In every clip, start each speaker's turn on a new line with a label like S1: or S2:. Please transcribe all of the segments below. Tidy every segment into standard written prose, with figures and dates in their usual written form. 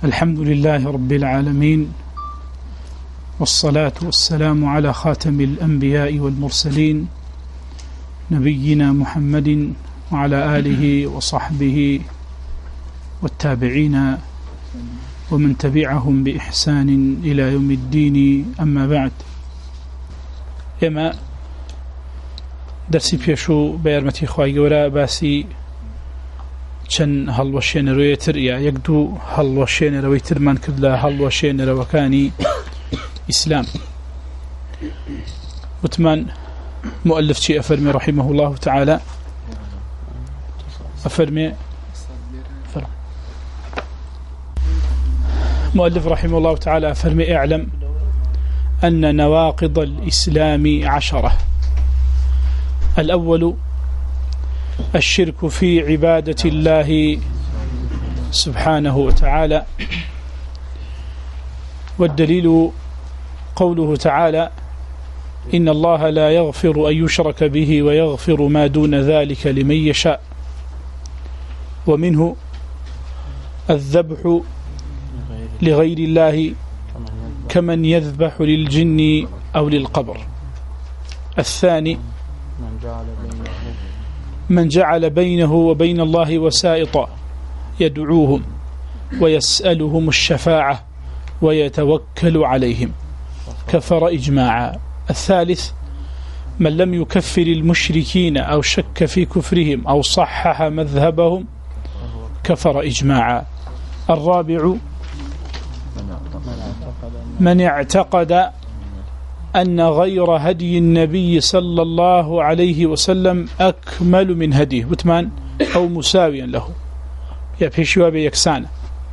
S1: الحمد لله رب العالمين، والصلاة والسلام على خاتم الأنبياء والمرسلين نبينا محمد وعلى آله وصحبه والتابعين ومن تبعهم بإحسان إلى يوم الدين. أما بعد، إما درسي بيشو بيرمتي خواهي قولا باسي چەند هەڵوەشێنەرۆیەتر یا یەک دوو هەڵوەشێنەرەوەی ترمان کرد لە هەڵوەشێنەرەوەکانی ئیسلام. وتمان مؤلف چی ئەفەرمێ رحمه الله تعالى؟ ئەفەرمێ مؤلف رحمه الله تعالى أفرمي اعلم أن نواقض الإسلام 10. الأول الشرك في عبادة الله سبحانه وتعالى، والدليل قوله تعالى إن الله لا يغفر أن يشرك به ويغفر ما دون ذلك لمن يشاء. ومنه الذبح لغير الله كمن يذبح للجن أو للقبر. الثاني من جعل بينه وبين الله وسائطا يدعوهم ويسألهم الشفاعة ويتوكل عليهم كفر إجماعا. الثالث من لم يكفر المشركين أو شك في كفرهم أو صحح مذهبهم كفر إجماعا. الرابع من اعتقد أن غير هدي النبي صلى الله عليه وسلم أكمل من هديه وثمان أو مساويا له يبهشوا بيكسان،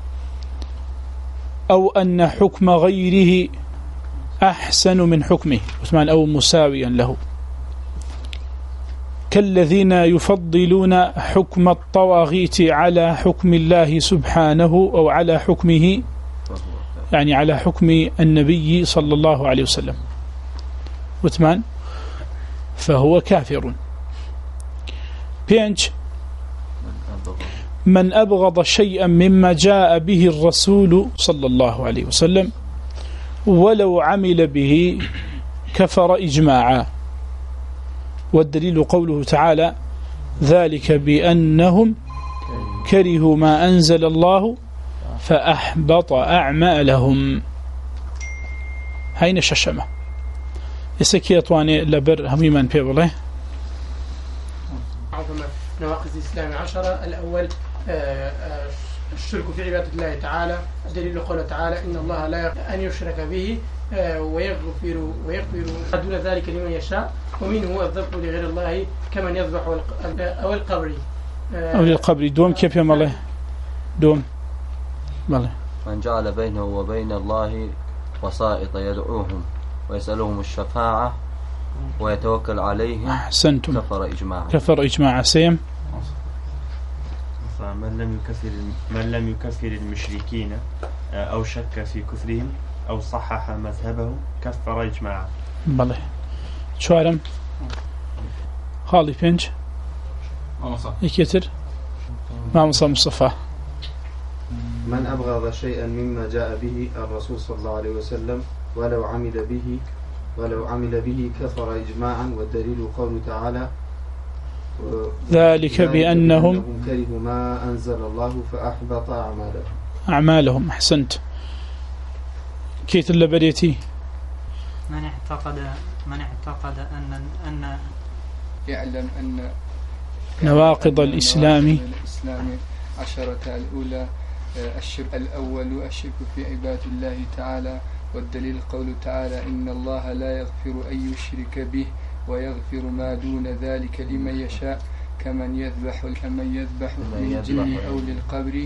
S1: أو أن حكم غيره أحسن من حكمه وثمان أو مساويا له، كالذين يفضلون حكم الطواغيت على حكم الله سبحانه أو على حكمه، يعني على حكم النبي صلى الله عليه وسلم، وثمان فهو كافر. بينج من أبغض شيئا مما جاء به الرسول صلى الله عليه وسلم ولو عمل به كفر إجماعا. والدليل قوله تعالى ذلك بأنهم كرهوا ما أنزل الله فأحبط أعمالهم. هين الششمة يسكي أطواني لبر هميما بيبله.
S2: عظم نواقض الإسلام 10. الأول الشرك في عبادة الله تعالى. الدليل قوله تعالى إن الله لا يغفر أن يشرك به ويغفر دون ذلك لمن يشاء. ومنه الذبح لغير الله كمن يذبح أو القبر
S1: أو القبر. دوم كيف يا مالي دوم مالي
S3: من جعل بينه وبين الله وسائط يدعوهم ويسألهم الشفاعة ويتوكل عليهم
S1: أحسنتم كفر إجماعا. سيم
S4: من لم يكفر المشركين أو شك في كفرهم أو صحح مذهبه كفر إجماعا.
S1: بله شو عالم خالي بينج يكتر ما مصطفى.
S5: من أبغض شيئا مما جاء به الرسول صلى الله عليه وسلم ولو عمل به كفر إجماعا. والدليل قوله تعالى
S1: ذلك بأنهم
S5: كرهوا ما أنزل الله فأحبط
S1: أعمالهم. أحسنت. كيت اللبريتي
S6: من اعتقد أن
S7: يعلم أن
S1: نواقض الإسلام
S7: 10. الأولى الشرك. الأول الشرك في عبادة الله تعالى. والدليل قوله تعالى إن الله لا يغفر أن يشرك به ويغفر ما دون ذلك لمن يشاء كمن يذبح للجن أو للقبر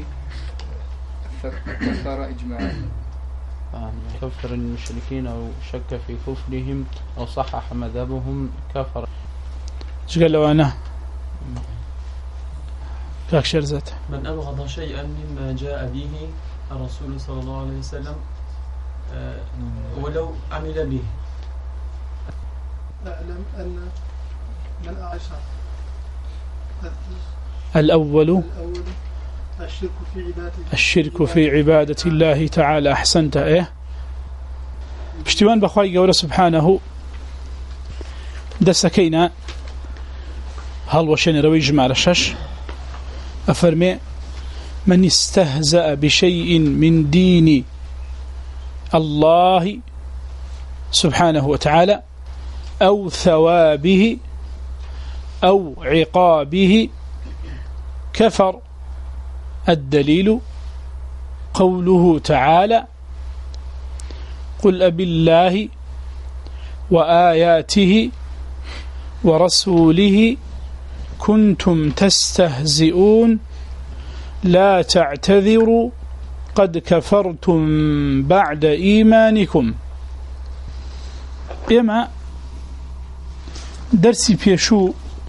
S7: فكفر إجماعا.
S8: كفر المشركين أو شك في كفرهم أو صحح مذهبهم كفر.
S1: ايش قال له أنا كاك شرزت
S9: من أبغض شيئا مما جاء به الرسول صلى الله عليه وسلم ولو عمل به.
S2: أعلم أن من أعشى
S1: الأول الشرك في عبادة الله تعالى. أحسنت. إيه بشتوان بخواي قول سبحانه دسكينا هل وشين روي جمع الشش أفرمي من استهزأ بشيء من دين الله سبحانه وتعالى أو ثوابه أو عقابه كفر. الدليل قوله تعالى قل أبالله وآياته ورسوله كنتم تستهزئون لا تعتذروا قد كفرتم بعد إيمانكم. إما درسي بيشو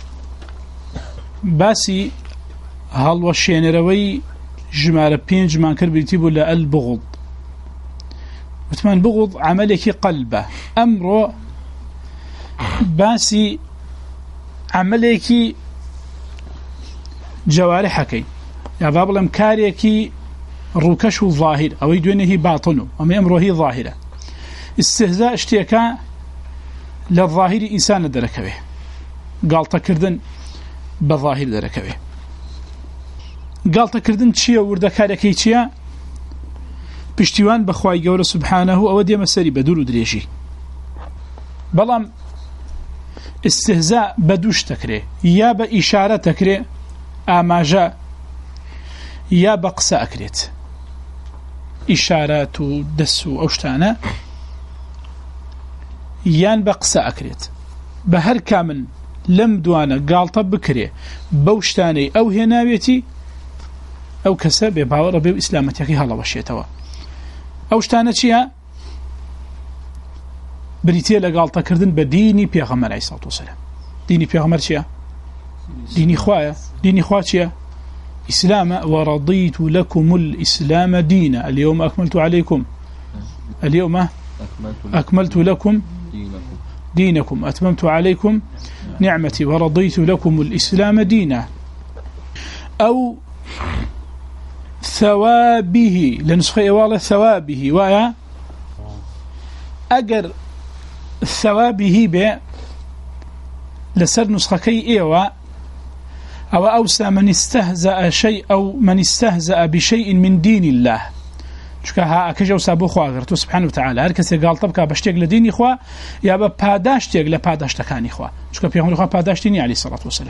S1: باسي هل وشينروي جمال بينج ما كرب يتيبوا للبغض وثمان بغض عملك قلبه أمره باسي عملك جوارحك يا باب الأمكاريك روكش ظاهر أو يدونه باطنه أما أمره هي ظاهرة. استهزاء اشتياكا للظاهر إنسان دركبه قال تكردن بظاهر دركبه قال تكردن تشيا وردكاريكي تشيا بشتوان بخواي جور سبحانه أو دي مسري بدور دريشي بلام استهزاء بدوش تكري يا بإشارة تكري آماجا يا بقصة أكريت إشارات دسو أوشتانا يان بقصة أكريت بهر كامل لم دوانا قال طب بكري بوشتاني أو هناويتي أو كسب باور ربي إسلامتك هلا وشيتوا أوشتانا شيا بريتي لقال تكردن بديني بيغمر عليه الصلاة والسلام. ديني بيغمر شيا ديني خوايا ديني خواتيا إسلام ورضيت لكم الإسلام دينا اليوم أكملت عليكم اليوم أكملت لكم دينكم أتممت عليكم نعمتي ورضيت لكم الإسلام دينا. أو ثوابه لنسخة والله ثوابه ويا أجر ثوابه ب لسر نسخة كي إيوا أو أوسى من استهزأ شيء أو من استهزأ بشيء من دين الله شكاها أكجو سابو خوا غيرتو سبحانه وتعالى هركسي قال طبكا بشتيق لديني خوا يا بباداش تيق لباداش تكاني خوا شكا بيغمري خوا باداش تيني عليه الصلاة والسلام.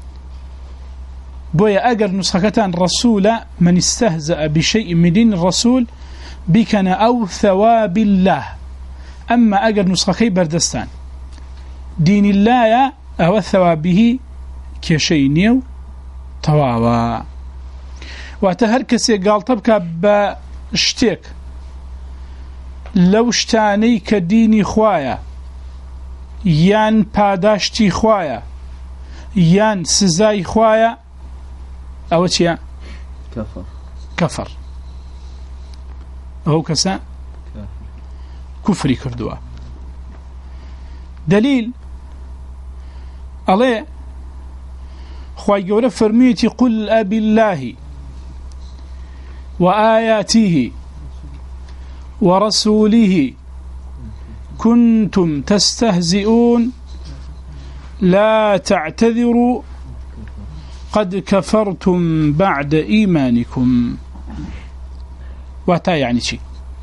S1: بويا أجر نسختان رسول من استهزأ بشيء من دين الرسول بكنا أو ثواب الله. أما أجر نسختي بردستان دين الله أو ثوابه كشينيو تواوا واتهركسي قال طبكا بشتيك لو شتاني كديني خوايا يان پاداشتي خوايا يان سزاي خوايا أو تيا كفر أو كسا كفري كردوا. دليل عليه خواهي قوله فرميتي قل أبي الله وآياته ورسوله كنتم تستهزئون لا تعتذروا قد كفرتم بعد إيمانكم. واتا يعني شيء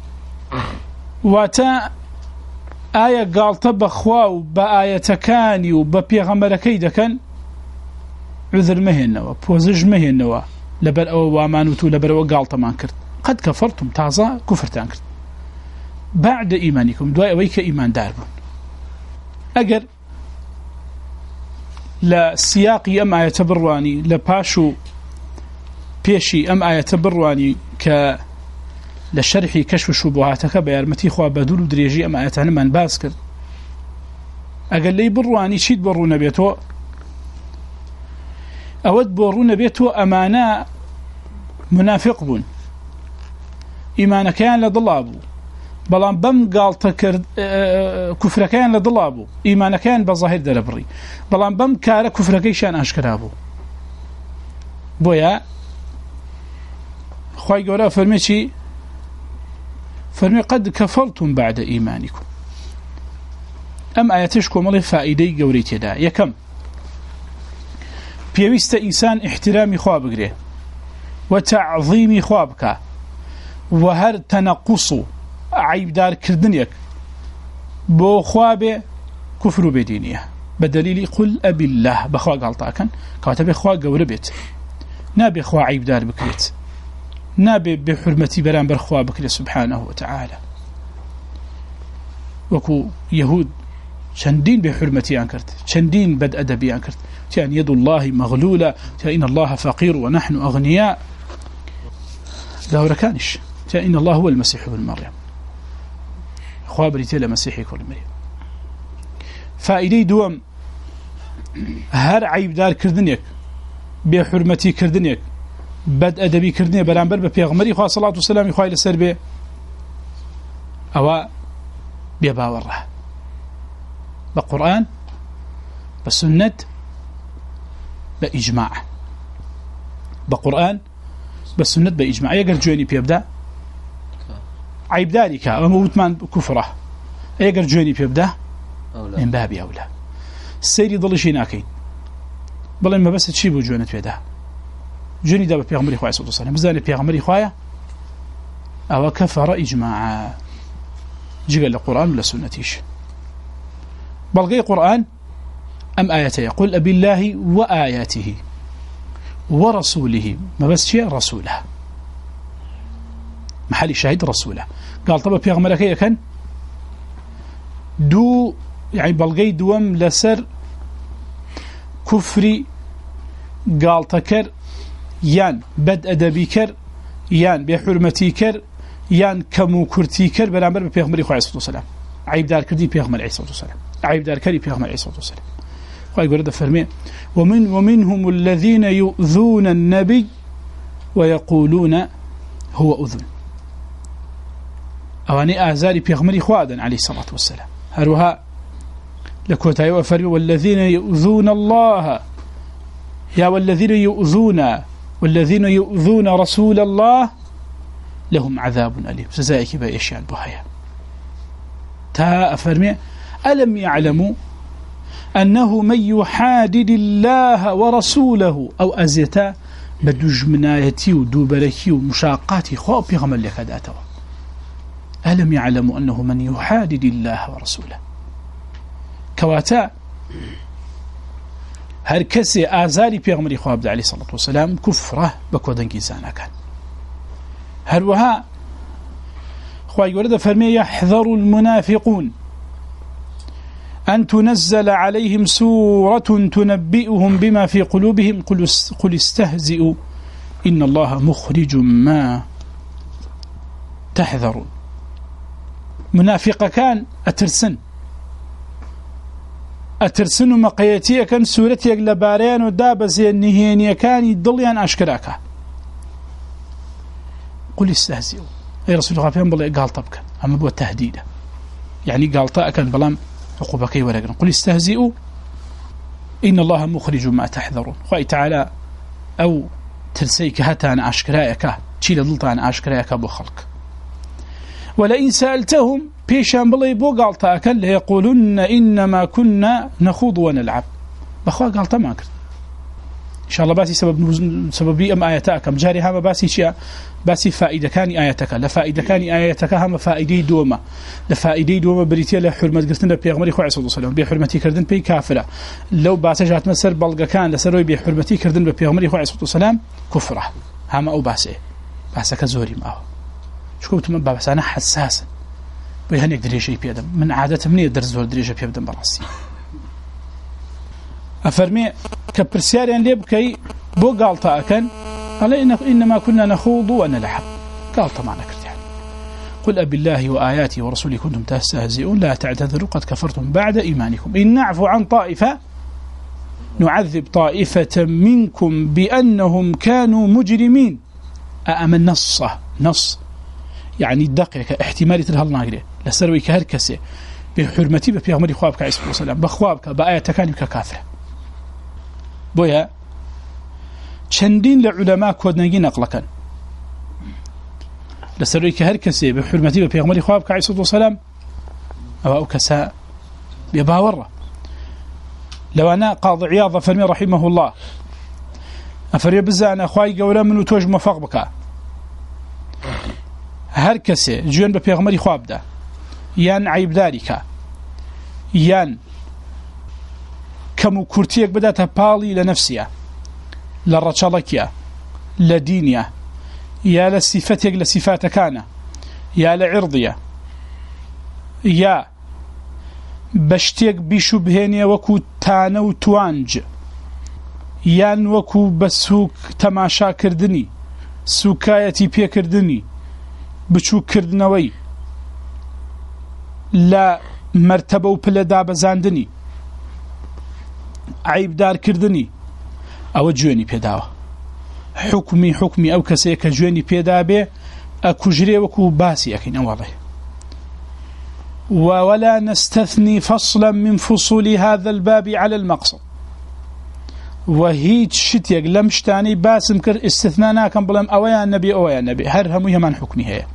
S1: واتا آية قال طبخوا بآية كاني وببيغمر كيدا كان عذر مهنوا بوزج مهنوا لبر أو وامانوتو لبر وقال طمان كرت قد كفرتم تعزى كفرتان كرت بعد إيمانكم دواء ويك إيمان داربون. أجر لا سياقي أم آية تبرواني لباشو بيشي أم آية تبرواني ك لشرحي كشف شبهاتك بيارمتي خوا بدول دريجي أم آية هنمان باسكر أقل لي برواني شيد برونا بيتو أود برونا بيتو أمانا منافق بون إيمانا كان لضلابو بلان بم قال تكر كفر كان لضلابو إيمانا كان بظاهر دلبري بلان بم كار كفر كيشان أشكرابو بويا خواهي قولا فرمي شي فرمي قد كفرتم بعد إيمانكم أم آياتشكم الله فائدي قوريتي دا يكم بيويست إنسان احترامي خواه بقريه وتعظيمي خواه بك وهر تنقصوا عيب دار كردنيك بو خواه كفر بدينيه بدليل قل أبي الله بخوا قالتا كان كاتب خوا قوربت نابي خوا عيب دار بكريت نابي بحرمتي بران برخوا بكريت سبحانه وتعالى وكو يهود شندين بحرمتي أنكرت شندين بد أدبي أنكرت تأن يد الله مغلولة تأن الله فقير ونحن أغنياء لا كانش تأن الله هو المسيح ابن مريم خوابريتي لمسيحي كل مريم فائدي دوم هر عيب دار كردنيك بحرمتي كردنيك بد أدبي كردنيك برانبر ببيغمري خواه صلاة والسلام خواه لسر بي أو بيباوره بقرآن بسنة بإجماع بقرآن بسنة بإجماع يقر جويني بيبدأ عيب ذلك وموتمان كفره يقر جويني بيبدأ من باب أولى السيري ضل شيء ناكين بل ما بس تشيبوا جوانت بيده جوني دابا بيغمري خواه صلى الله عليه وسلم بزاني بيغمري خواه أو كفر إجماعا جيقال القرآن ولا سنتيش بلغي قرآن أم آياته يقول أبي الله وآياته ورسوله ما بس شيء رسوله محل شاهد رسوله قال طبعا بيغمري كي كان دو يعني بلغي دوام لسر كفري قال تكر يان بد أدبي كر يان بحرمتي كر يان كمو كرتي كر برامبر ببيغمري خواه عليه الصلاة والسلام عيب دار كردي بيغمر عليه الصلاة والسلام عيب دار كري بيغمر عليه الصلاة والسلام خواه يقول هذا فرمي ومنهم الذين يؤذون النبي ويقولون هو أذن أواني آزاري بيغمري خواه عليه الصلاة والسلام هروها لكوتاي وفرمي والذين يؤذون الله يا والذين يؤذون رسول الله لهم عذاب أليم سزائك بأشياء البهاية تا أفرمي ألم يعلموا أنه من يحادد الله ورسوله أو أزيتا بدجمنايتي ودوبركي ومشاقاتي خواب يغمل لك داتوا ألم يعلموا أنه من يحادد الله ورسوله كواتا هر كسي آزاري بيغمري خواب عليه الصلاة والسلام كفره بكودن كيسانا كان هروها خواهي ورد فرمي يحذر المنافقون أن تنزل عليهم سورة تنبئهم بما في قلوبهم قل استهزئوا إن الله مخرج ما تحذرون منافق كان أترسن مقيتيا كان سورتي لباريان ودابزي النهينيا كان يضليان أشكراكا قل استهزئوا أي رسول الله فيهم بالله قال طبكا أما بو التهديد يعني قال طاء كان بلام عقوبكي ورقنا قل استهزئوا إن الله مخرج ما تحذرون خوي تعالى أو ترسيك هتان أشكراكا تشيل ضلطان أشكراكا بو خلق ولئن سألتهم بيشان بالله بو قال طاء كان ليقولن إنما كنا نخوض ونلعب بخوا قال طاء ما كرت إن شاء الله باسي سببي أم آياتك أم جاري هما باسي شيء باسي فائدة كان آياتك لفائدة كان آياتك هم فائدة دوما لفائدة دوما بريتيا لحرمة قرتنا بيغمري خواه صلى الله عليه وسلم بحرمتي كردن بي كافرة لو باسجات مسر بلغا كان لسروي بحرمتي كردن بيغمري خواه صلى الله عليه وسلم كفرة هما أو باسك زوري معه شكو بتمن بابس أنا حساسا بيهنيك دريشة بيدم من عادة مني درس زور دريشة بيدم براسي أفرمي كبرسياريان ليبكي بو قالتا أكن قال إنما كنا نخوض ونلعب قالتا معنا كرتين قل أبي الله وآياته ورسوله كنتم تستهزئون لا تعتذروا قد كفرتم بعد إيمانكم إن نعفو عن طائفة نعذب طائفة منكم بأنهم كانوا مجرمين أأمن نص يعني دقيقة احتمالي تلهالناقري لسروي كهركسي بحرمتي بيغمري خوابك عليه الصلاة والسلام بخوابك بآياتك كانوا ككافرة بويا چندين لعلماء كودنجي نقلكن لسروي كهر كسي بحرمتي ببيغمري خواب عليه الصلاة والسلام أو كساء بباورة. لو أنا قاضي عياض فرمي رحمه الله أفرمي بزانا أخواي قولا من وتوج موفق بك هر كسي جوان ببيغمري خواب ده يان عيب ذلك يان كمو كورتيك بدأت بالي لنفسها للرجالكيا لدينيا يا لصفتك لصفات كان يا لعرضية يا بشتيك بشبهينيا وكو تانو توانج يان وكو بسوك تماشا كردني سوكايتي بي كردني بچو كردنوي لا مرتبه و پلدا بزاندني عيب دار كردني او جواني بيداوه حكمي او كسيك جواني بيدابه اكجري وكو باسي اكين والله. ولا نستثني فصلا من فصول هذا الباب على المقصد وهيج شتيق لمشتاني باسم كر استثنانا كان بلام اويا النبي هر همو يمان حكمي هي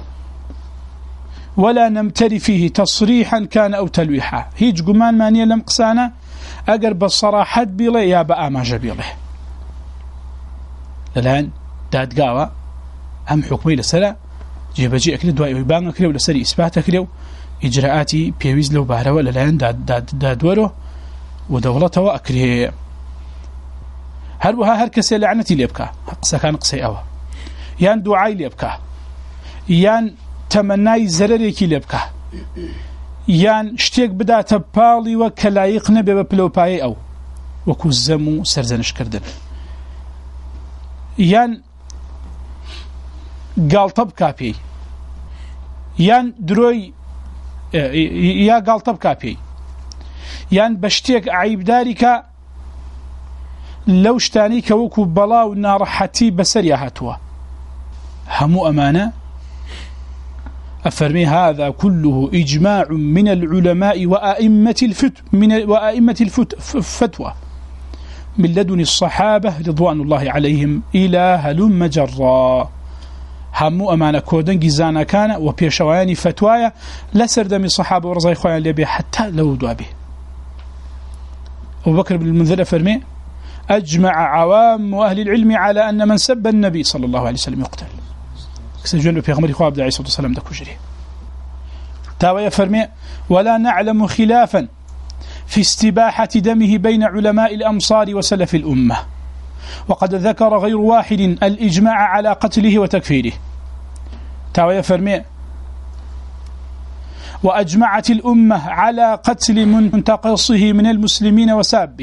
S1: ولا نمتري فيه تصريحا كان او تلويحا هيج قمان مانيا لمقسانا اقر بالصراحات بيلي يا بقى ما جبيله الآن داد قاوة هم حكمي لسلا جيبجي أكلي دواء ويبان أكلي ولسري إثبات أكلي إجراءاتي بيويز لو بهروا الآن داد ورو ودولته وأكلي هر كسي لعنتي ليبكا قصة كان قصي أوا يان دعاي ليبكا يان تمناي زرريكي ليبكا يان شتيك بدا تبالي وكلايقنا ببلوباي أو وكوزمو سرزنش كردن يان قالطب كابي يان دروي يا قالطب كابي يان بشتيك عيب دارك لو شتانيك وكو بلاو نارحتي بسريا هاتوا همو أمانة أفرمي هذا كله إجماع من العلماء وأئمة الفتوى من لدن الصحابة رضوان الله عليهم إلى هلم جرا همو أمانة كودن جزانا كان وبيشواني فتوايا لسردمي الصحابة ورزاي خوان لبي حتى لو دوا به. أبو بكر بن المنذر فرمي أجمع عوام أهل العلم على أن من سب النبي صلى الله عليه وسلم يقتل سجن في غمر خواب عليه الصلاة والسلام دكو جري تاويا فرمي ولا نعلم خلافا في استباحة دمه بين علماء الأمصار وسلف الأمة وقد ذكر غير واحد الإجماع على قتله وتكفيره تاويا فرمي وأجمعت الأمة على قتل منتقصه من المسلمين وسابه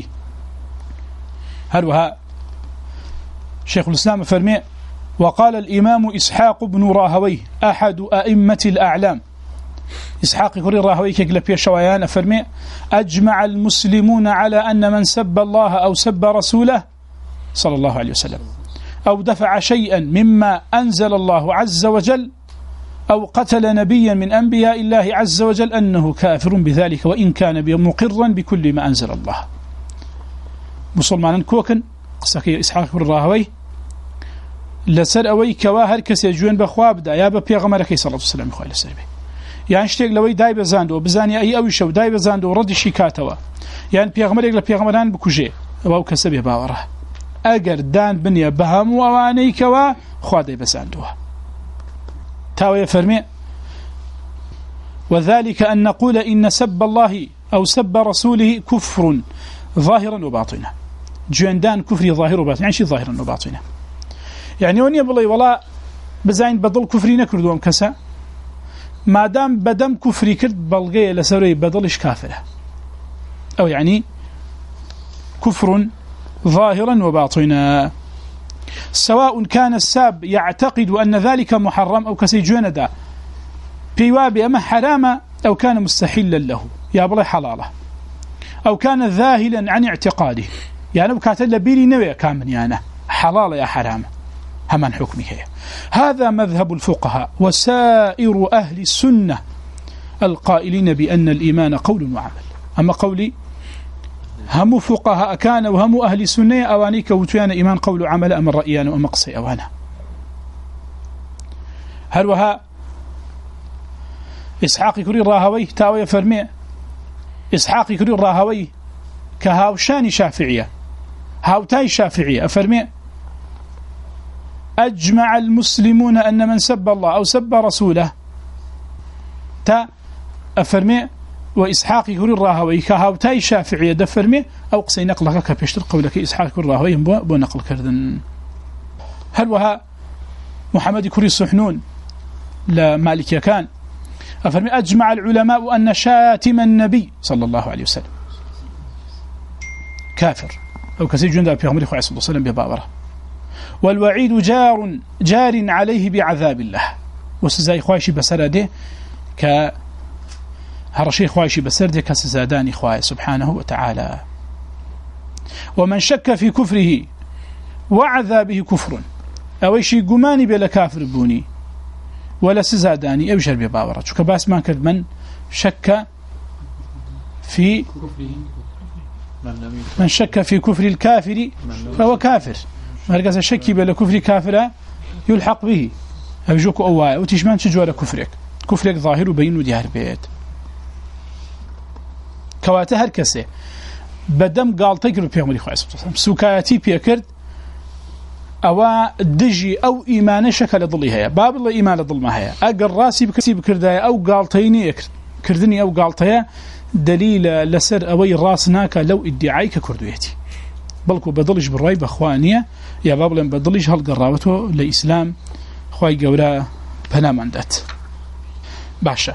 S1: هلوها شيخ الإسلام فرمي وقال الإمام إسحاق بن راهويه أحد أئمة الأعلام إسحاق يقول راهويه كيقل بيشويان فرمي أجمع المسلمون على أن من سب الله أو سب رسوله صلى الله عليه وسلم أو دفع شيئا مما أنزل الله عز وجل أو قتل نبيا من أنبياء الله عز وجل أنه كافر بذلك وإن كان مقرا بكل ما أنزل الله. مسلمان كوكن قصكي إسحاق بن راهويه لسر أوي كواهر كسيجوين بخواب دا يا ببيغمرك صلى الله عليه وسلم خوالي سربي يعني اشتيق لوي داي بزاندو بزاني أي أوي شو داي بزاندو رد شيكاتوا يعني بيغمرك لبيغمران بكوجي واو كسبي باوره أجر دان بنيا بهم وواني كوا خوادي بزاندوها تاوي فرمي وذلك أن نقول إن سب الله أو سب رسوله كفر ظاهرا وباطنا جندان كفري ظاهر وباطن يعني شي ظاهرا وباطنا يعني وني بالله والله بزاين بدل كفري نكردوم كسا ما دام بدم كفري كرد بلغي لسوري بدلش كافره أو يعني كفر ظاهرا وباطنا سواء كان الساب يعتقد أن ذلك محرم أو كسيجوندا بيوابي أما حرام أو كان مستحلا له يا بالله حلاله أو كان ذاهلا عن اعتقاده يعني بكاتل بيلي نوي كامن يعني حلال يا حرام همان حكمه هذا مذهب الفقهاء وسائر أهل السنة القائلين بأن الإيمان قول وعمل. أما قولي هم فقهاء كان وهم أهل السنة أوانيك وتيان إيمان قول وعمل أما الرأيان وأما قصي أوانا هروها إسحاق كري الراهوي تاوي فرمي إسحاق كري الراهوي كهاوشان شافعية هاوتاي شافعية أفرمي أجمع المسلمون أن من سب الله أو سب رسوله تا أفرمي وإسحاق كري الراهوي كهاوتاي شافعية دفرمي أو قصي نقلك كبيشتر قولك إسحاق كري الراهوي بو نقل كردن هروها محمد كري الصحنون لمالك كان أفرمي أجمع العلماء أن شاتم النبي صلى الله عليه وسلم كافر أو كسي جندى في غمر صلى الله عليه وسلم ببابره والوعيد جار عليه بعذاب الله وسزاي خواشي بسرده هرشي خواشي بسرده كسزاداني خواه سبحانه وتعالى ومن شك في كفره وعذابه كفر أو شيء قماني بلا كافر بوني ولا سزاداني أبشر ببابره شو كباس ما كد من شك في من شك في كفر الكافر فهو كافر مركز شك بلا كفر كافر يلحق به أبجوك أوايا وتشمان تجوال كفرك ظاهر وبين وديار بيت كواته هركسه بدم قال تجرب في عمري خاص سكاياتي بيكرد أو دجي أو إيمان شكل ضليها باب الله إيمان ضلمها أجر راسي بكردايا أو قالتيني كردني أو قالتيا دليل لسر أوي راسناك لو ادعيك كردويتي بلكو بدلش بالرأي بأخوانية يا باب لم بدلش هالقراوته لإسلام خواي جورا بنام عندت باشا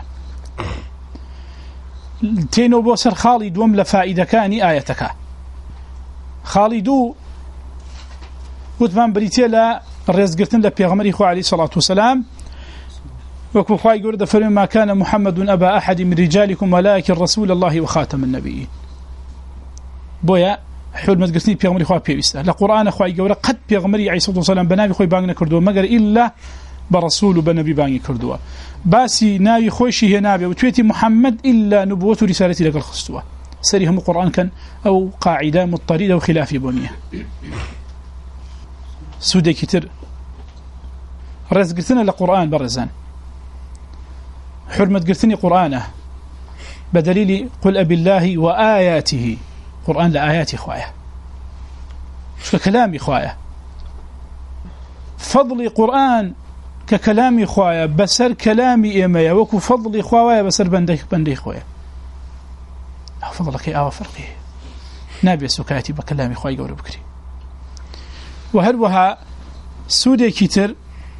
S1: تينو بوسر خالد وملا فائدة كاني آيتك خالدو وثمان بريتيلا الرزقرتن لبيغمري خو عليه الصلاة والسلام وكو خواي يقول فرمي ما كان محمد أبا أحد من رجالكم ولكن رسول الله وخاتم النبيين بويا حول ما تقرتني بيغمري خوا بيبسته لقرآن خواي يقول قد بيغمري عليه الصلاة والسلام بنابي خوي بانغنا كردوا مقر إلا برسول بنبي بانغي كردوا باسي ناوي خوشي هي نابي وتويتي محمد إلا نبوة رسالتي لك الخستوا سريهم القرآن كان أو قاعدة مضطردة وخلاف بنية سودة كتير رزقتنا لقرآن برزان حرمة قرتني قرآنه بدليل قل أبي الله وآياته قرآن لآياتي خوايا مش ككلامي خوايا فضل قرآن ككلامي خوايا بسر كلامي إيمايا وكو فضل خوايا بسر بندي خوايا أو فضلك أو فرقه نابي سكاتي بكلامي خوايا قولوا بكري وهروها سودة كتر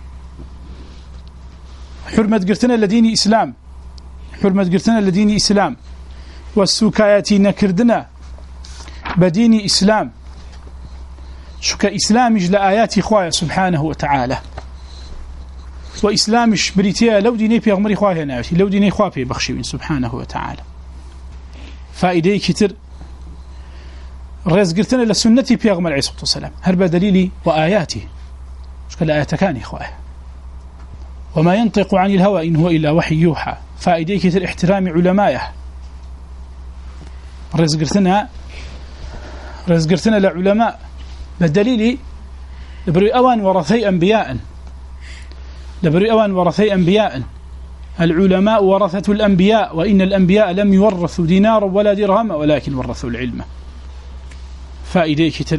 S1: حرمة قرتنا لديني إسلام حرمة قرتنا لديني إسلام والسكاياتي نكردنا بديني إسلام شك إسلامش لآيات خوايا سبحانه وتعالى وإسلامش بريتيا لو ديني بيغمري خوايا نعوتي لو ديني خوايا بخشيوين سبحانه وتعالى فائدة كتر رزقتنا للسنة بيغمر عليه الصلاة والسلام هرب دليلي وآياتي شك الآيات كان إخوائه وما ينطق عن الهوى إن هو إلا وحي يوحى فائدة كتر احترام علمائه رزقتنا لعلماء بالدليل لبري أوان ورثي أنبياء العلماء ورثة الأنبياء وإن الأنبياء لم يورثوا دينارا ولا درهما ولكن ورثوا العلم فائدة كتر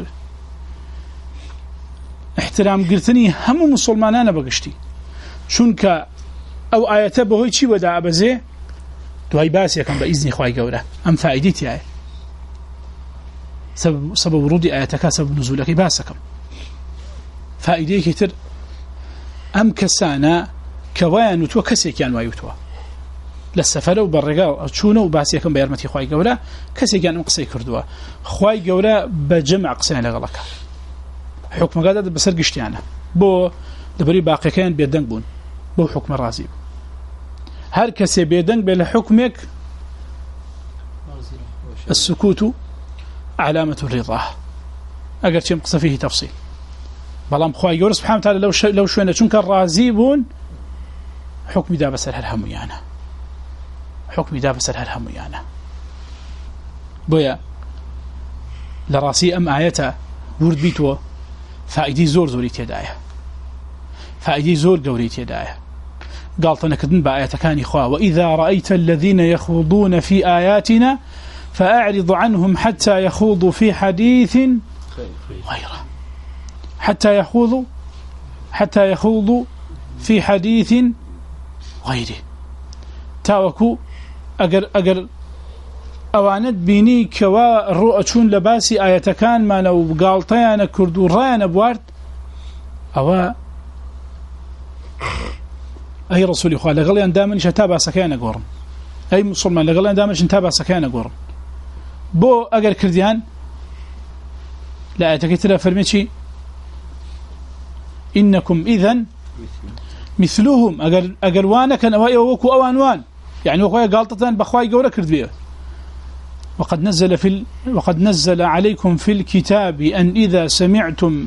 S1: احترام قرتني هم مسلمانان بقشتي شونك أو آياته بهوي چي وداع بزي دوهي باسي كان بإذن خواهي قوله أم فائدتي آية سبب ورود آياتك سبب نزولك باسكم فائدة كتر أم كسانا كوان وتو كسي كان وايوتوا للسفر وبالرقاء تشونه وباسي كان بيرمتي خواهي قوله كسي كان مقصي كردوا خواهي قوله بجمع قصين لغلقه حكم قادة بسر قشتيانا بو دبري باقي كان بيدنق بون بو حكم الرازي هر كسي بيدنق بلا حكمك السكوت علامة الرضا أقر شيء مقصى فيه تفصيل بلام خواهي يقول سبحانه وتعالى لو شوينا شنك الرازيبون حكم دا بسر هالهميانا حكم دا بسر هالهميانا بويا لراسي أم آياتا ورد بيتو فائدي زور زوري تيدايا فائدي زور قوري تيدايا قالتنا كدن بآيات كان إخوة وإذا رأيت الذين يخوضون في آياتنا فأعرض عنهم حتى يخوضوا في حديث غيره حتى يخوضوا في حديث غيره تاوكو أجر أوانت بيني كوا الرؤى لباسي آيات كان ما لو قالتيانا كردو رايانا بوارد أو أي رسول إخوة لقليان دامن شتابع سكيانا قورن أي مسلمان لقليان دامن شتابع سكيانا قورن بو أجر كرديان لا أتكتلا فرميتشي إنكم إذن مثلهم أجر وانا كان أوائي وكو أوانوان يعني وخويا قالتان بخواي قورا كردبيه وقد نزل عليكم في الكتاب أن إذا سمعتم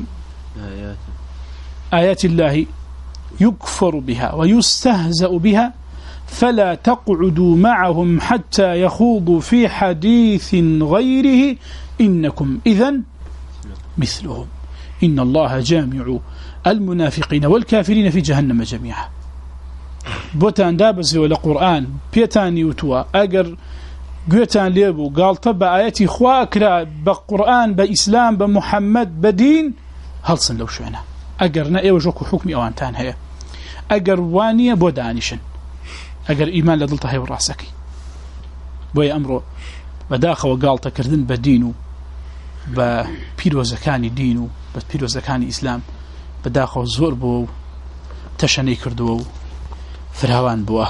S1: آيات الله يكفر بها ويستهزأ بها فلا تقعدوا معهم حتى يخوضوا في حديث غيره إنكم إذن مثلهم إن الله جامع المنافقين والكافرين في جهنم جميعا بوتان دابز ولا قرآن بيتان يوتوا أجر قوتان ليبو قال طب آياتي خواكرا بقرآن بإسلام بمحمد بدين هلصن لو شونا أجرنا وجوكو حكمي أوانتان هيا أجر وانية بودانيشن أجر إيمان لدلتها هي وراسكي بوي أمره بداخل وقال تكردن بدينو ببيروزكاني دينو ببيروزكاني إسلام بداخل زور بو تشني كردو فرهوان بوه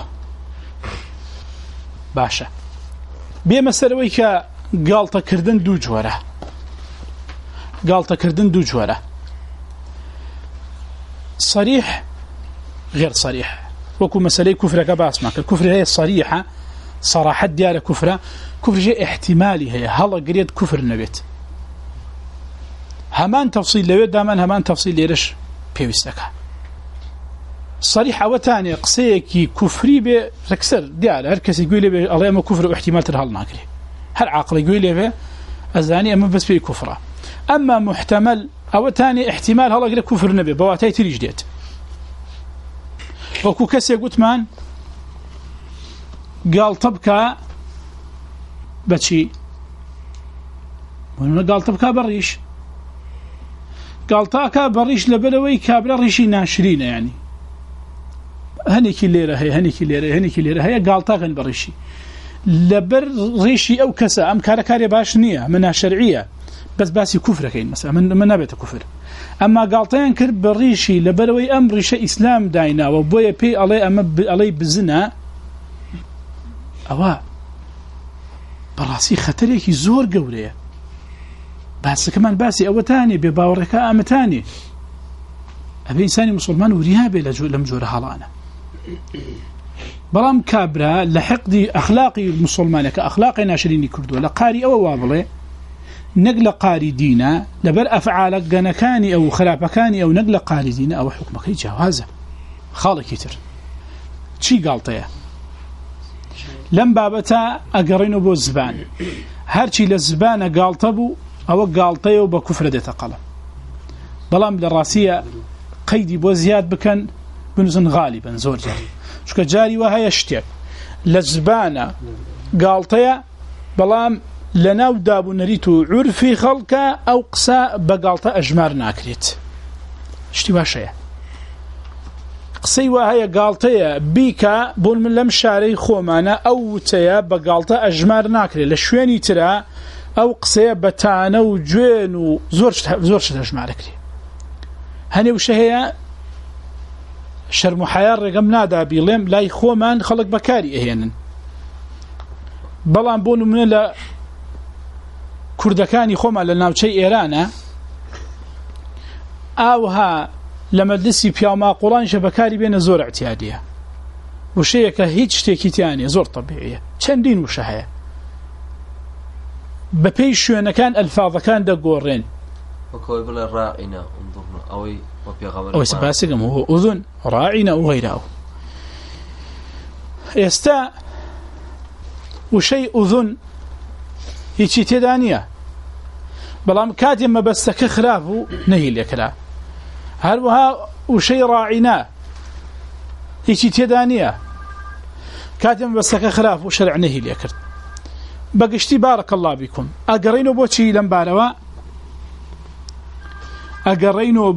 S1: باشا بيما سرويك قالتا كردن دو جوره صريح غير صريح وكو مسألة كفر كباس معك الكفر هي الصريحة صراحة ديار كفر شيء احتمالي هي هلا قريد كفر النبيت همان تفصيل لويد دامان همان تفصيل ليرش بيوستك صريحة وتانية قصيكي كفري بركسر ديار هركس يقول لي الله ما كفر واحتمال ترهل ناكري هل عاقل يقول لي الزاني أما بس بي كفرة أما محتمل أو تاني احتمال هلا قريد كفر النبي بواتي تريجديت وكو كسي قلت مان قال طبكا بتشي قال طبكا بريش قال طاكا بريش لبلوي كابلا ريشي ناشرين يعني هنيك الليرة هي قال طاكا بريشي لبر ريشي أو كسا أم كاركاري باش نية منها شرعية بس باسي كفر كين مثلا من نبت كفر أما قالتين كرب بريشي لبروي أمر شيء إسلام داينا وبويا بي علي بزنا أوا براسي خطريكي زور قوريه بس كمان باسي أو تاني بباوركا أم تاني أبي إنساني مسلمان وريابي لمجور حالانا برام كابرا لحق دي أخلاقي المسلمان كأخلاقي ناشريني كردو لقاري أو واضلي نقل قاري دينا لبر أفعالك جنكاني أو خلافكاني أو نقل قاري دينا أو حكمك جوازه خالق كتر شي قالطيه لم بابتا أقرينو بو الزبان هرشي للزبان قالطبو أو قالطيه بكفر ديتا قلم بلام للراسية قيدي بو زياد بكن بنزن غالبا زور جاري شكا جاري وهي اشتيك للزبان قالطيه بلام لناو دابو نريتو عرفي خلقا أو قساء بقالطة أجمار ناكريت اشتباه شيء قسي وهي قالطية بيكا بول من لم شاري خومانا أو تيا بقالطة أجمار ناكري لشويني ترى أو قسي بتانا وجوين وزورش أجمار ناكري هني وشهية شرم حيار رقم نادا بيلم لا يخومان خلق بكاري اهينا بلان بونو من لا كردكاني خوما لناوچەی ئێرانە ئاوها لە مەجلیسی پیاماقوڵانیشە بەکاری بێنە زۆر اعتیادیە وشەیەکە هیچ شتێکی تیانێ زۆر طبیعیە چەندین وشە هەیە بەپێی شوێنەکان ئەلفاظەکان دەگۆڕێن
S3: وەکەوەی بڵێ ڕاعینە انظرنا ئەوەی
S1: ئەوەی سەباسێکم هو ئوذن ڕاعینە و غەیرەو ئێستا وشەی ئوذن هیچی تێدا نییە بەڵام کاتێ مەبەستەکە خراپ و نەهی لێکرا هەروەها وشەی ڕاعینە هیچی تێدا نییە کاتێم بەستەکە خراپ و شەرع نەهی لێ کرد بەگشتی بارەکە الله بیکم ئەگەڕێنەوە بۆچی لەم بارەوە ئەگەڕێنەوە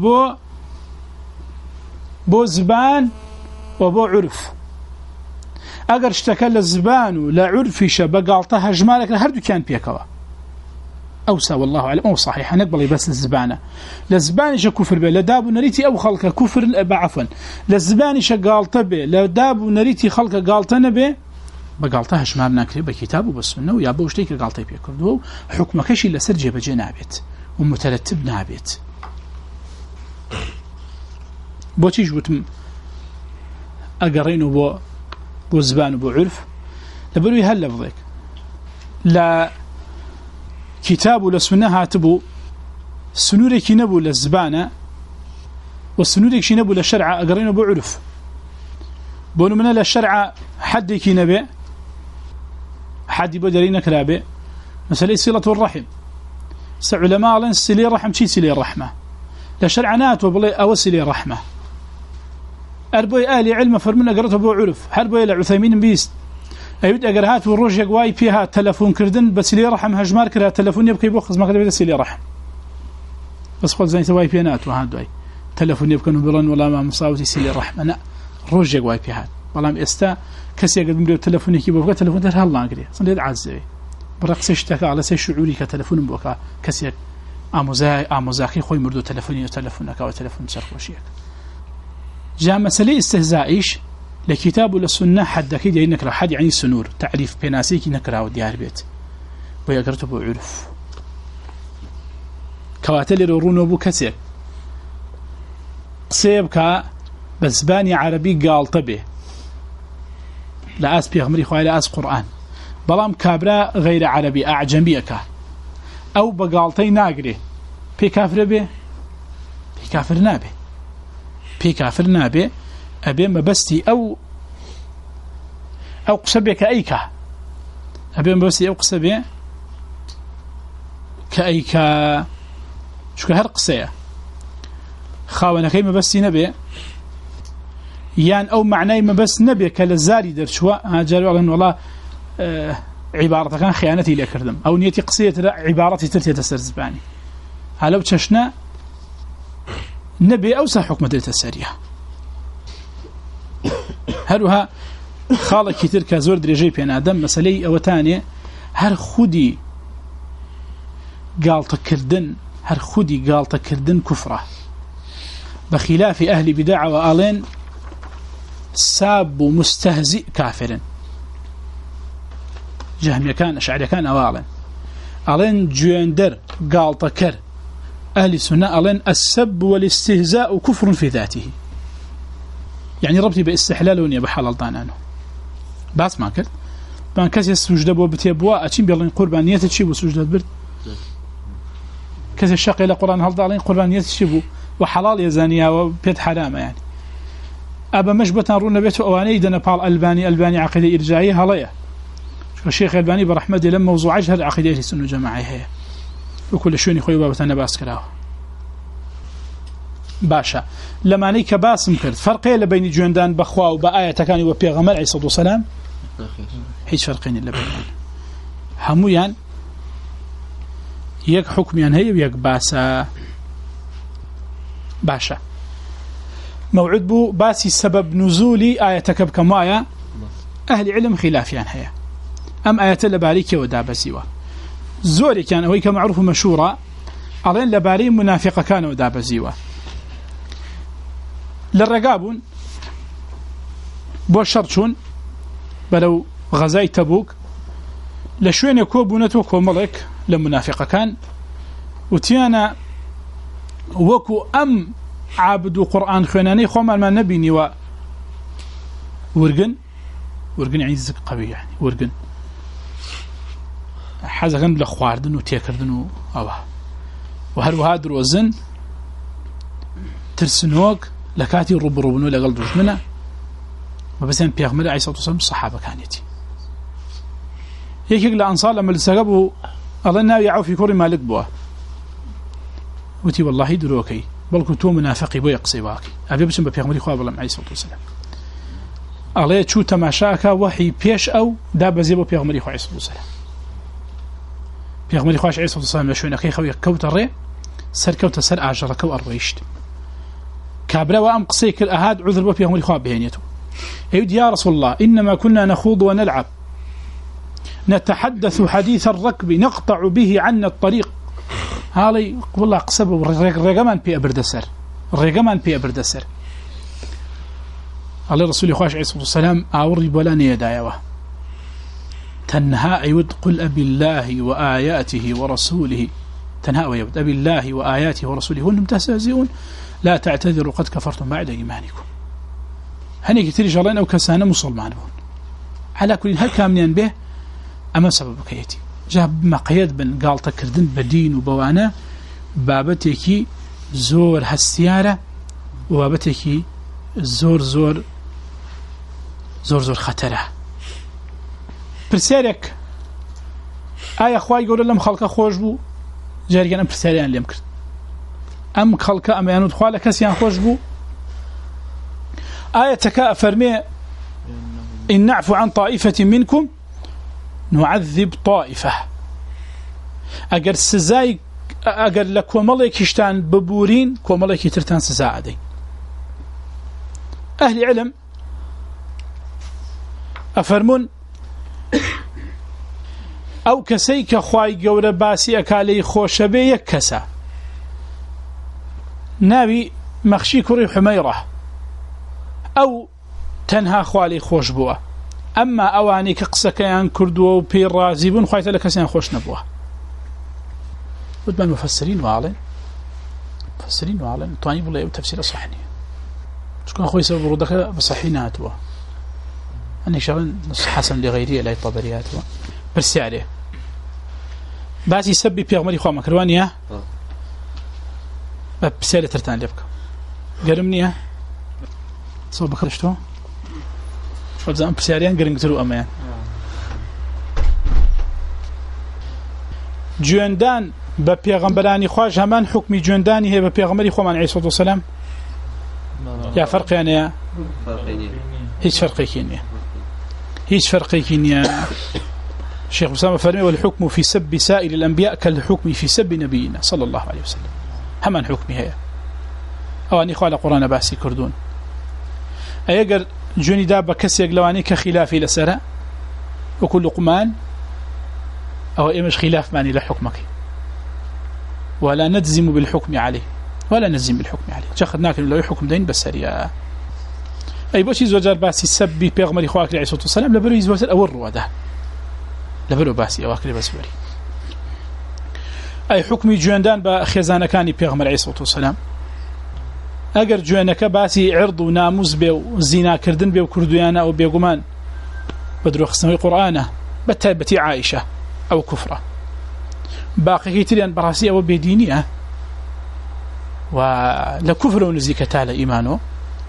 S1: بۆ زبان و بۆ عرف ئەگەر شتەکە لە زبان و لە عرفیشە بەگاڵتە هەژمارێک لە هەردووکیان پێکەوە ئەوسا والله أعلم أو صحيح نقبل بس الزبانة لزباني شكفر به لداب نريتي أو خلق كفر بعفوا لزباني شقالته به لداب نريتي خلق قالتنا به بقالتها شمار ناكري بكتاب وبسنة ويا بوشتيك قالتي بيكردو حكم كشي لسرجة بجنابت ومترتب نابت بوتي جوتم أقرينه بو زبان وبو عرف لبروي هل لفظك لا كتاب لسنة هاتبو سنورك نبو للزبانة والسنورك نبو للشرع أقرينه بو عرف بونو من للشرع حدك نبي حد بدرين كرابي مثلا صلة الرحم علماء لن سلي الرحم شي سلي الرحمة لشرعنات وبلي أو سلي الرحمة أربوي آلي علم فرمنا قرأته بو عرف حربوي لعثيمين بيست أيود أجرهات والروج يقواي فيها تلفون كردن بس لي رحم هجمار كرها تلفون يبقى يبخز ما كده بس لي رحم بس قلت زين سواي بينات وهذا تلفون يبقى نبلون ولا ما مصاوتي سلي رحم أنا روج يقواي فيها والله استا كسي قد مدير تلفوني كي بوكا تلفون ترها الله قري صنديد عزبي برقص اشتكى على سي شعوري كتلفون بوكا كسي اموزاكي خوي مردو تلفوني وتلفونك او تلفون سرخوشيك جاء مسألة استهزائيش لكتاب والسنة حد أكيد إنك لو حد يعني سنور تعريف بناسيك نكره وديار بيت ويقرته بعرف كواتل رونو بو كسر قصيبك بزباني عربي قال طبي لا أس بيغمري خواه لا أس قرآن بلام كابرا غير عربي أعجميك أو بقالتي ناقري بي كافر بي بي كافر نابي بي كافر نابي أبي مبستي أو قصبي كأيكا أبي مبستي أو قصبي كأيكا شو كهر قصية خاونا كي مبستي نبي يان أو معناي مبست نبي كالزاري درشوا جاروا قالوا والله عبارة كان خيانتي لكردم أو نيتي قصية عبارتي تلتي تسرزباني هلو تششنا نبي أوسع حكمة التسرية هروها خالق كتير كزور درجي بين آدم مسألة أو تانية هر خودي قالت كردن هر خودي قالت كردن كفرة بخلاف أهل بدع وآلين ساب مستهزئ كافر جهمية كان أشعري كان أوالين آلين جواندر قالت كر أهل السنة آلين السب والاستهزاء كفر في ذاته يعني ربطي باستحلال ونيا بحلال طانانه بس ما كرت بان كسي السجدة بو بتيبوا أتشين بيالين قربانية تشيبو سجدة برد كسي الشاقي لقرآن هل ضالين قربانية تشيبو وحلال يزانيها وبيت حرامة يعني أبا مشبتان رونا بيته أواني دنا بال ألباني عقيدة إرجاعية هلايا الشيخ الألباني برحمة لما موضوع عجهر عقيدة السنة جماعي هي وكل شوني خوي بابتنا باس كراوه باشا لما نيك باسم كرد فرقين لبين جواندان بخوا وبآية كان وبيغمر عليه الصلاة والسلام هيج فرقين اللي بينهم همويان يك حكميان هي ويك باسا باشا موعد بو باسي سبب نزولي آية كم آية أهل علم خلافيان هي أم آية لباريك ودابسيوة زوري كان هو كمعروف مشهورة ألين لباري منافقة كان ودابسيوة للرقابون بو شرطون بلو غزاي تبوك لشوين يكوبونتو كوملك لمنافقة كان وتيانا وكو أم عابدو قرآن خواناني خوما ما نبيني ورقن يعني زق قوي يعني ورقن حزغن لخواردن وتيكردن وهل هادر وزن ترسنوك لكاتي ربربنو لقل دوش منه وبس يعني بيغمر عليه الصلاة والسلام الصحابة كانتي هيك لأنصار لما لسقبوا أظننا يعو في كوري مالك بوا وتي والله دروكي بل كنتو منافقي بو يقصي باكي أبي بسم بيغمري خواب الله عليه الصلاة والسلام ئەڵێ چوو تەماشاکە وەحی پێش ئەو دابەزێ بۆ پێغمبەری خوا عەلەیهی سەلام پێغمبەری خوا عەلەیهی سەلام لە شوێنەکەی خەوی کەوتە ڕێ سەرکەوتە سەر ئاژەڵەکە و ئەڕۆیشت كابرا أم قصيك الأهاد عذر بفيه هم الإخوة بهنيته يقول يا رسول الله إنما كنا نخوض ونلعب نتحدث حديث الركب نقطع به عنا الطريق هالي والله قصب الرقمان بي أبردسر الرقمان بي أبردسر على رسول الله عليه الصلاة والسلام أوري بولاني يدايوه تنهى أيود قل أبي الله وآياته ورسوله تنهى ويود أبي الله وآياته ورسوله وأنتم تستهزئون لا تعتذروا قد كفرتم بعد إيمانكم هني كتير جلين أو كسانة مسلمان بون على كل هل كامنين به أما سبب كيتي جاب مقيد بن قال تكردن بدين وبوانا بابتكي زور هالسيارة وبابتكي زور زور زور زور خطره برسالك آية أخوي يقول لهم خلقه خوش بو جاري أنا برسالي أنا ليم كرت أم خلقه أم ينود خواله كسيان خوش بو آية تكاء فرمي إن نعفو عن طائفة منكم نعذب طائفة أجر سزاي أجر لكومالك يشتان ببورين كومالك يترتان سزاعدي أهل علم أفرمون أو كسيك خواي قول باسي أكالي خوشبه يكسا نابي مخشي كري حميرة أو تنها خوالي خوش بوا أما أواني كقسك يان كردوا وبير رازيبون خوايت لك سيان خوش نبوا ودمان مفسرين وعلن طاني بالله تفسير صحني شكون أخوي سبب ردك بصحيناتوا أني شغل نص حسن لغيري لا الطبرياتوا برسي عليه بعد يسبي بيغمري خواه مكروانيا بسالة ترتان لبك قرمنيا صوب بكرشتو فبزان بساليان قرنقتلو أمان جواندان ببيغمبراني خواج همان حكمي جوانداني هي ببيغمري خواه من عليه الصلاة والسلام يا فرق يعني يا هيش فرقي كينيا الشيخ أسامة فرمي والحكم في سب سائر الأنبياء كالحكم في سب نبينا صلى الله عليه وسلم همان حكمي هي أو أن إخوة القرآن باسي كردون أيقر جوني دابا كسي يقلواني كخلافي لسرة وكل قمان أو إمش خلاف ماني لحكمك ولا نجزم بالحكم عليه جاخدناك لو يحكم دين بس سريع أي بوشي زوجار باسي سبي بيغمري خواك عليه الصلاة والسلام لبرو يزوجر أول رواده لبرو باسي أواكري بس بري أي حكمي جواندان بخزانة كاني بيغمر عليه الصلاة والسلام أجر جوانك باسي عرض وناموس بيو زنا كردن بيو كرديانا أو بيغمان بدرو خصنوي قرآنه بتي عائشة أو كفرة باقي كتيريان براسي أو بدينية ولكفر ونزيك تعالى إيمانه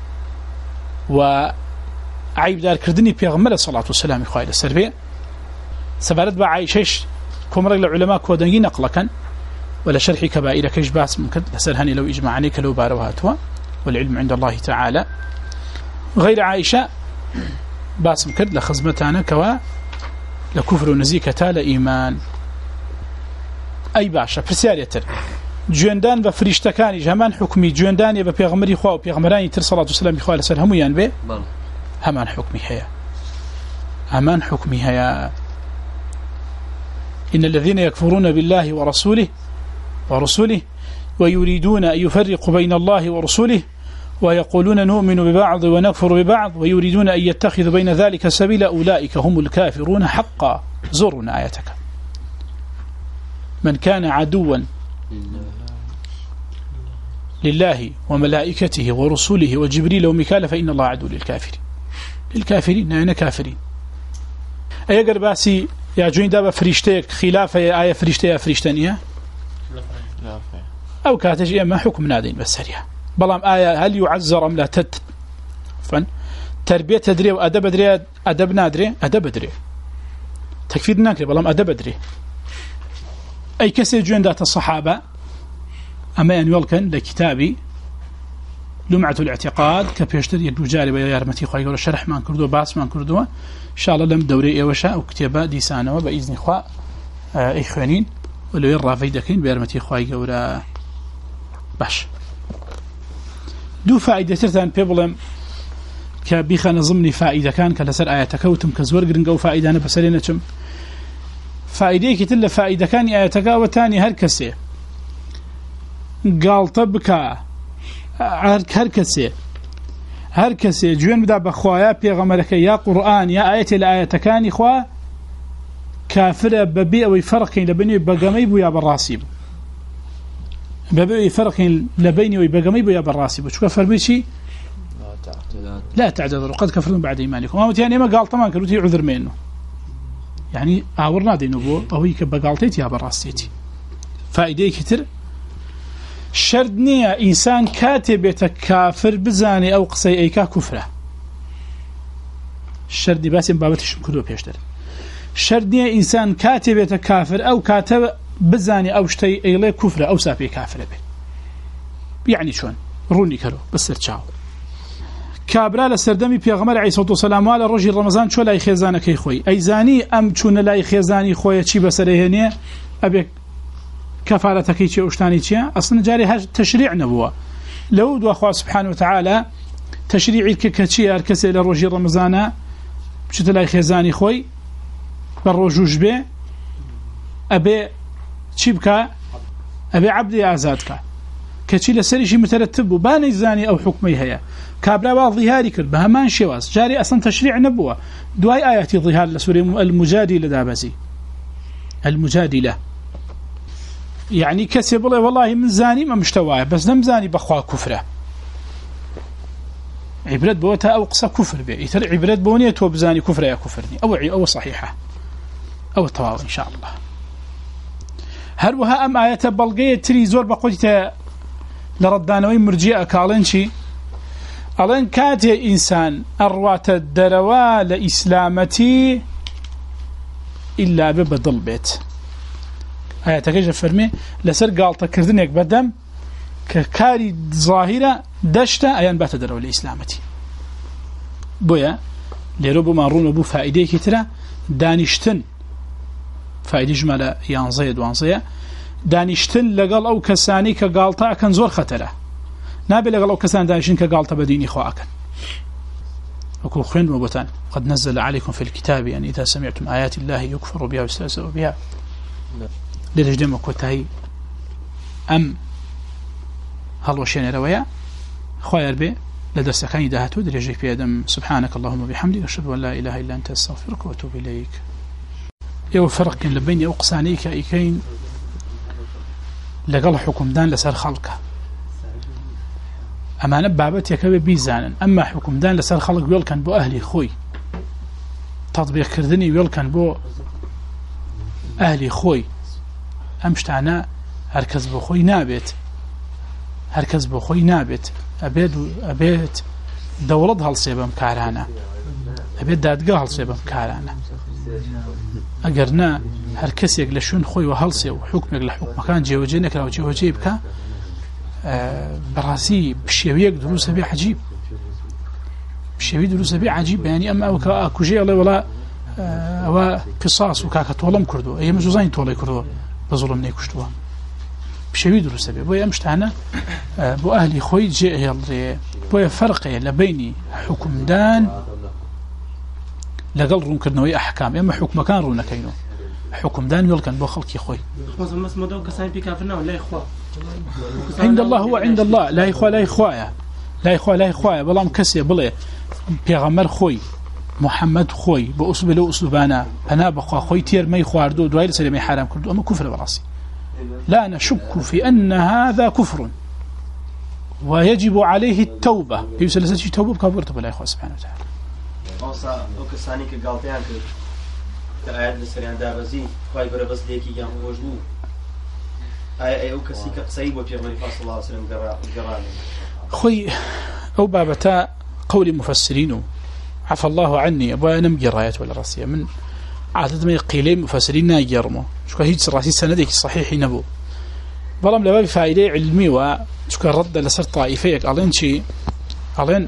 S1: وعيب دار كردني بيغمر صلى الله عليه وسلم إخوائي السربية سبارد بعايشش كمرق العلماء كودنجي نقلكا ولا شرح كبائر كيش باس ممكن لسرهني لو إجمع عليك لو باروهاتها والعلم عند الله تعالى غير عائشة باس ممكن لخزمتانا كوا لكفر ونزيك تعالى إيمان أي باشا برسالية جواندان بفريشتكاني جمان حكمي جوانداني ببيغمري خواه وبيغمراني تر صلاة والسلام إخوة لسرهمو ينبي همان حكمي هيا إن الذين يكفرون بالله ورسوله ويريدون أن يفرقوا بين الله ورسوله ويقولون نؤمن ببعض ونكفر ببعض ويريدون أن يتخذوا بين ذلك سبيلا أولئك هم الكافرون حقا زورنا آياتك من كان عدوا لله وملائكته ورسوله وجبريل وميكال فإن الله عدو للكافرين نحن كافرين أيقر باسي يا جوين دابا فريشتك خلافة آية فريشتة فريشتانية أو كاتج ما حكم نادين بس سريع بلام آية هل يعزر أم لا تربية تدري وأدب أدري أدب نادري أدب أدري تكفيد ناكري بلام أدب أدري أي كسي جوين دات الصحابة أما أن يلقن لكتابي لمعة الاعتقاد كبيشتر يدو جاري ويارمتي خواهي قولوا شرح مان كردو باس مان كردو إن شاء الله لم دوري إيوشا وكتابة ديسانة وبإذن إخوة إخوانين ولو يرى فيدكين بيارمتي خواهي قولوا باش دو فائدة ترتان بيبلم كبيخان ضمني فائدة كان كالسر آياتك وتم كزور قرنقو فائدة أنا بسالينا كم فائدة كتلا فائدة كان آياتك وتاني هركسي قال طبك هركسي جوين بدا بخوايا بيغمرك يا قرآن يا آية الآيات كان إخوة كافر ببيع ويفرقين لبني بقميب ويا بالراسيب ببيع ويفرقين لبني ويبقميب ويا بالراسيب شو كفر بيشي لا تعتذروا قد كفرتم بعد إيمانكم ما متياني ما قال طمان كروتي عذر منه يعني أورنا دي نبو أو هيك بقالتي يا بالراسيتي فائدة كتير شردنية إنسان كاتب كافر بزاني أو قصي أيكا كفرة الشردي باسم بابتش كدو بيشتر شردنية إنسان كاتب كافر أو كاتب بزاني أو شتي أيلي كفرة أو سابي كافر به يعني شون روني كرو بس تشاو كابرا لسردمي بيغمر عليه الصلاة والسلام على رجل رمضان شو لا يخزانك يا خوي أي زاني أم شون لا يخزاني خويا شي بسرهنيه أبيك كفالتك شيء وشتاني شيء أصلا جاري تشريع نبوة لو دو أخوة سبحانه وتعالى تشريعي كشيء أركسي لرجل رمضان بشت لا يخزاني خوي بالرجوج به أبي شبكة أبي عبدي أعزادك كشيء لسري شيء مترتب وبان زاني أو حكمي هي كابلا ظهاري كرب بهمان شواس جاري أصلا تشريع نبوة دواي آيات ظهار لسوري المجادلة دابزي المجادلة يعني كسب الله والله من زاني ما مشتواه بس نم زاني بخوا كفره عبرت بوتها أو قصة كفر به يتر عبرت بونية وبزاني كفر يا كفرني أو صحيحة أو التواضع إن شاء الله هل وها أم آية بلغية تري زور بقولتها لردانوين مرجئة كالنشي ألين كاتي إنسان أروات الدروا لإسلامتي إلا ببدل بيت آية تكيجة فرمي لسر قالتا كردنيك بدم ككاري ظاهرة دشتا أيان بات دروا لإسلامتي بويا لربو مارون بو فائدة كترة دانشتن فائدة جمالة يانزيد وانزية دانشتن لقال أو كساني كقالتا أكن زور خطرة نابي لقال أو كسان دانشتن كقالتا بديني خواكن وكو خين وبتان قد نزل عليكم في الكتاب يعني إذا سمعتم آيات الله يكفر بها ويستهزئ بها لرجدم وكتاي أم هالوشين روايا خير به لدرس كان دهاتو درجة في آدم سبحانك اللهم وبحمدك أشهد أن لا إله إلا أنت أستغفرك وأتوب إليك يو فرق لبين أقصانيك إيكين لقال حكم دان لسر خلقه أما نبابت يكبي بيزانا أما حكم دان لسر خلق ويل كان بو أهلي خوي تطبيق كردني ويل كان بو أهلي خوي أمشتعنا هركز بو خوي نابت هركز بو خوي نابت أبيت دولد هالصيبة مكارانا أبيت دادقا هالصيبة مكارانا أقرنا هركسيك لشون خوي وهالصي وحكمك لحكم مكان جيوجينك لو جيوجيبك براسي بشيويك دروسة بي عجيب بشيوي دروسة بي عجيب يعني أما أكو جي الله ولا أو قصاص وكاكا طولم كردو أي مجوزين طولي كردو بظلم نيكشتوا بشوي دروسة بي بويا مشتعنا بو أهلي خوي جي هيالري بويا فرقي لبيني حكم دان لقل رون كرنوي أحكام إما حكم كان رونا كينو حكم دان يلقن بو خلقي خوي عند الله هو عند الله لا إخوة لا إخوة لا إخوة لا إخوة بلا مكسي بلا بيغمر خوي محمد خوي بأسلوب له أسلوبانا أنا بخوا خوي تير ما يخواردو دوائل سلمي حرام كردو أما كفر براسي لا نشك في أن هذا كفر ويجب عليه التوبة يسلسل شيء توبة بكبرت بالله إخوة سبحانه وتعالى
S4: أوصى أوكساني كقالتيان كآيات لسريان دابزي خواهي برا بس ليكي يام وجدو أي أوكسي كقصيب وفي غمري صلى الله عليه وسلم قراني
S1: خوي أو بابتا قول مفسرين عفى الله عني أبويا نمجي الرايات ولا راسية من عادة ما يقيلين مفسرين يرمو شو هيج راسي سندك صحيح نبو بەڵام لە بابی فایدەی علمی و چکە ڕەدە لەسەر طائفەیەک ئەڵێن چی ئەڵێن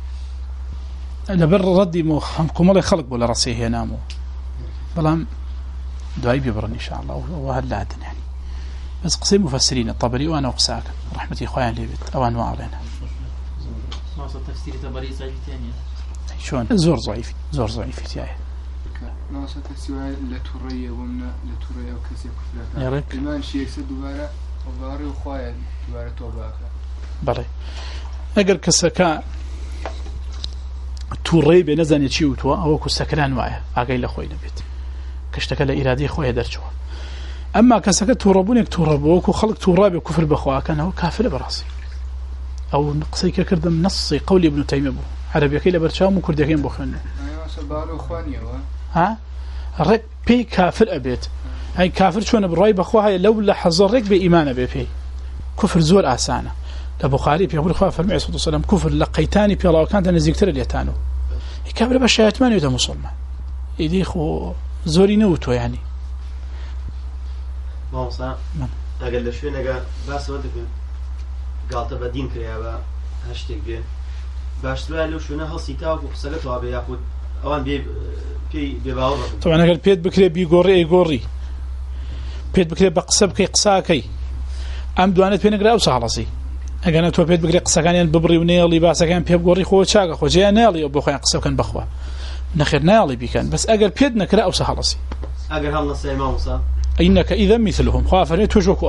S1: لەبەر ڕەدی کۆمەڵی خەڵک بۆ لە ڕەسەی هێنام و بەڵام دوای ببڕن ئینشاءالله و هەر لادن يعني بس قسەی مفسرینە طەبەری وانە قساکە ڕەحمەتی خۆیان لێ بێت ئەوان وەڵێنە
S9: تفسير تبري زي ثانية
S1: شلون زور ضعيف تاعي
S7: ناقص تسوي لتورية ومنا لتورية وكسي كفلة إيمان شيء سدوبارة وباري وخويا دوبارة توباك
S1: بلى أجر كسكا توري بنزني شيء وتوا أو كسكران معه عقيل خوي نبيت كشتكل إرادي خوي درجوا أما كسكا توربونك توربوك وخلق تورابي كفر بخوا كان هو كافر براسي أو نقصي كردم نصي قولي ابن تيمية بو عربي كيلا برشام وكرديين بخونه
S7: أيوة سبارو خوانية
S1: ها رك بي كافر أبيت أي كافر شون بالرأي بخوها لو لحظة رك بإيمان بي كفر زور آسانة لبخاري بيقول خواه فرمي عليه الصلاة والسلام كفر لقيتاني بي الله وكانت نزيك ترى اليتانو كافر بشايت ماني وده مسلمان إيدي خو زوري نوتو يعني
S4: ما وصا أقل شوي نجا بس ودك قالت بدين كريابا هشتك بيه باشتري له شو نه سيتا وقصلت وابي ياخد أوان بي باور
S1: طبعا أقل بيت بكري بيجوري يجوري بيت بكري بقصب كي قساكي أم دوانت بين قراء وسهلسي أجانا تو بيت بكري قسا كان ببري ونيلي باسا كان بيجوري خو شاقة خو جاء نيلي وبخوي قسا كان بخوا نخير نيلي بيكان بس أقل بيت نقراء وسهلسي
S4: أقل هم نصي ما وصا
S1: إنك إذا مثلهم خافر توجوك